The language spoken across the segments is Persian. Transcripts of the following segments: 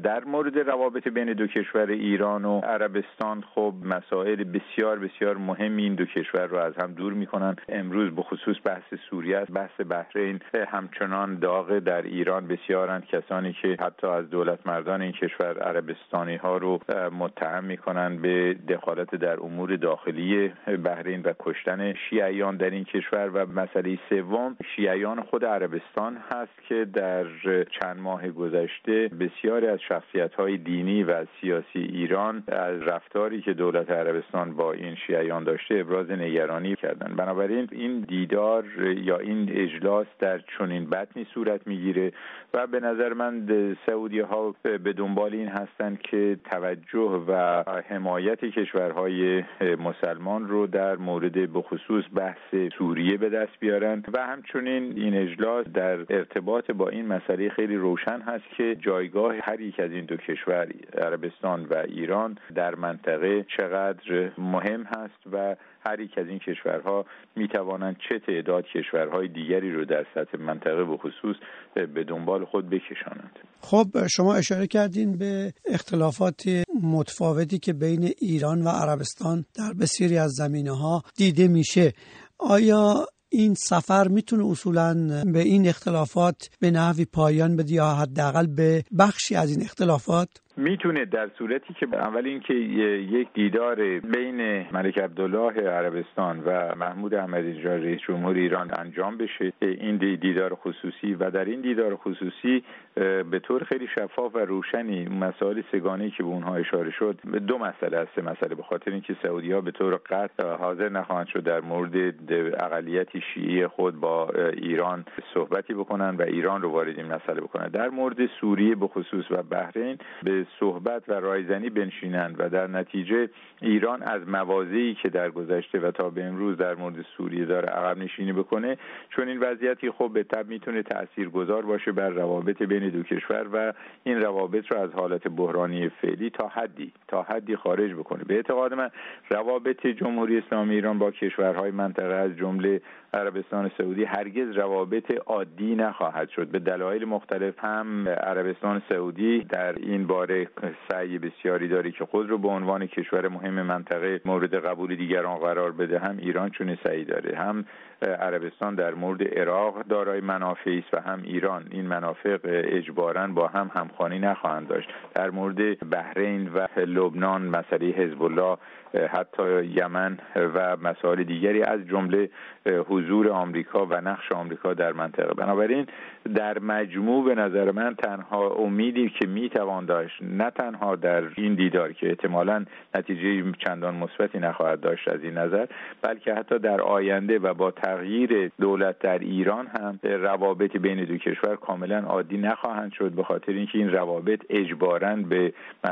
در مورد روابط بین دو کشور ایران و عربستان خب مسائل بسیار بسیار مهمی این دو کشور رو از هم دور میکنن. امروز به خصوص بحث سوریه است، بحث بحرین همچنان داغ در ایران. بسیارند کسانی که حتی از دولت مردان این کشور عربستانی ها رو متهم میکنن به دخالت در امور داخلی بحرین و کشتن شیعیان در این کشور. و مسئله سوم شیعیان خود عربستان هست که در چند ماه گذشته بسیاری از شخصیت‌های دینی و سیاسی ایران از رفتاری که دولت عربستان با این شیعیان داشته ابراز نگرانی کردند. بنابراین این دیدار یا این اجلاس در چنین بطنی صورت میگیره و به نظر من سعودی‌ها به دنبال این هستند که توجه و حمایت کشورهای مسلمان رو در مورد به خصوص بحث سوریه به دست بیارن و همچنین این اجلاس در ارتباط با این مسئله خیلی روشن هست که جایگاه هر یک از این دو کشور عربستان و ایران در منطقه چقدر مهم هست و هر یک از این کشورها میتوانند چه تعداد کشورهای دیگری رو در سطح منطقه به خصوص به دنبال خود بکشانند. خب شما اشاره کردین به اختلافات متفاوتی که بین ایران و عربستان در بسیاری از زمینه‌ها دیده میشه. آیا این سفر میتونه اصولاً به این اختلافات به نحوی پایان بده یا حداقل به بخشی از این اختلافات؟ میتونه، در صورتی که اول اینکه یک دیدار بین ملک عبدالله عربستان و محمود احمدی‌نژاد رئیس جمهور ایران انجام بشه، این دیدار خصوصی، و در این دیدار خصوصی به طور خیلی شفاف و روشنی مسائل سگانه‌ای که به اونها اشاره شد، دو مسئله است. مسئله به خاطر اینکه سعودی‌ها به طور قطع حاضر نخواهند شد در مورد اقلیت شیعی خود با ایران صحبتی بکنن و ایران رو وارد این مسئله بکنن. در مورد سوریه به خصوص و بحرین به صحبت و رایزنی بنشینند و در نتیجه ایران از مواضعی که در گذشته و تا به امروز در مورد سوریه داره عقب نشینی بکنه، چون این وضعیتی خب به تبع میتونه تاثیرگذار باشه بر روابط بین دو کشور و این روابط رو از حالت بحرانی فعلی تا حدی خارج بکنه. به اعتقاد من روابط جمهوری اسلامی ایران با کشورهای منطقه از جمله عربستان سعودی هرگز روابط عادی نخواهد شد. به دلایل مختلف هم عربستان سعودی در این باره سعی بسیاری داره که خود رو به عنوان کشور مهم منطقه مورد قبول دیگران قرار بده، هم ایران چون سعی داره، هم عربستان در مورد عراق دارای منافعی است و هم ایران. این منافع اجباراً با هم همخوانی نخواهند داشت. در مورد بحرین و لبنان، مسئله حزب الله، حتی یمن و مسائل دیگری از جمله حضور آمریکا و نقش آمریکا در منطقه. بنابراین در مجموع به نظر من تنها امیدی که میتوان داشت، نه تنها در این دیدار که احتمالاً نتیجه چندان مثبتی نخواهد داشت از این نظر، بلکه حتی در آینده و با تغییر دولت در ایران هم روابط بین دو کشور کاملا عادی نخواهند شد، به خاطر اینکه این روابط اجباراً به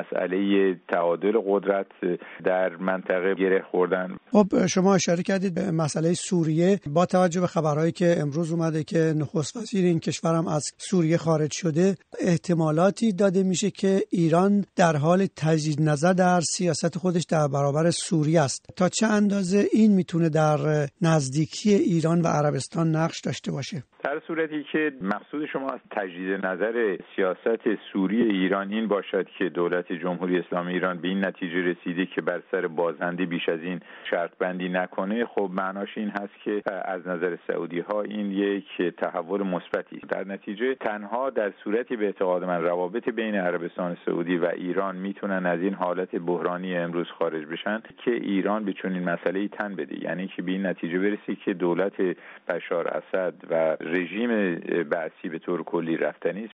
مسئله تعادل قدرت در منطقه گره خوردن. خب شما اشاره کردید به مسئله سوریه. با توجه به خبرهایی که امروز اومده که نخست وزیر این کشور هم از سوریه خارج شده، احتمالاتی داده میشه که ایران در حال تجدید نظر در سیاست خودش در برابر سوریه است. تا چه اندازه این میتونه در نزدیکی ایران و عربستان نقش داشته باشه؟ در صورتی که مقصود شما از تجدید نظر سیاست سوریه ایران این باشد که دولت جمهوری اسلامی ایران به این نتیجه رسیده که بر سر بازنده بیش از این شرط بندی نکنه، خب معناش این هست که از نظر سعودی ها این یک تحول مثبتی است. در نتیجه تنها در صورتی به اعتقاد من روابط بین عربستان سعودی و ایران میتونن از این حالت بحرانی امروز خارج بشن که ایران به چنین مسئله‌ای تن بده، یعنی که به این نتیجه برسه که دولت بشار اسد و رژیم بعثی به طور کلی رفتنی است